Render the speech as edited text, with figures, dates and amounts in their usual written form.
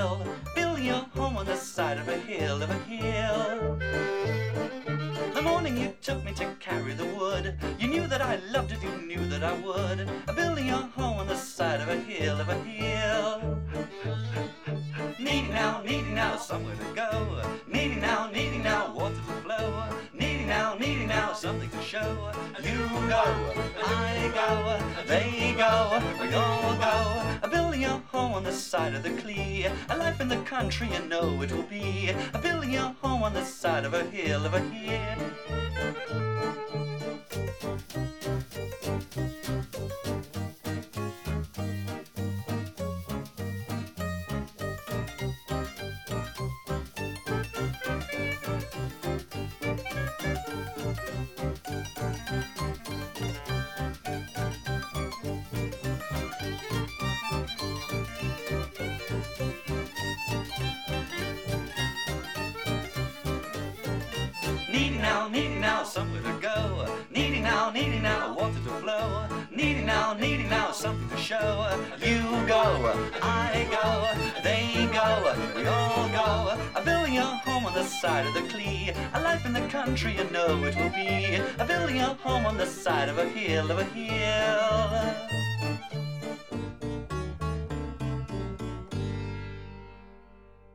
will. Building your home on the side of a hill, of a hill. The morning you took me to carry the wood, you knew that I loved it, you knew that I would. Building your home on the side of a hill, of a hill. Needing now, somewhere to go. Needing now, water to flow. Needing now, something to show. You go, I go, they go, we all go. Building your home on the side of the Clee. A life in the country, you know it will be. Building your home on the side of a hill, of a hill. Needing now, somewhere to go. Needing now, water to flow. Needing now, something to show. You go, I go, they go, we all go. Building your home on the side of the Clee. A life in the country, you know it will be. Building your home on the side of a hill, of a hill.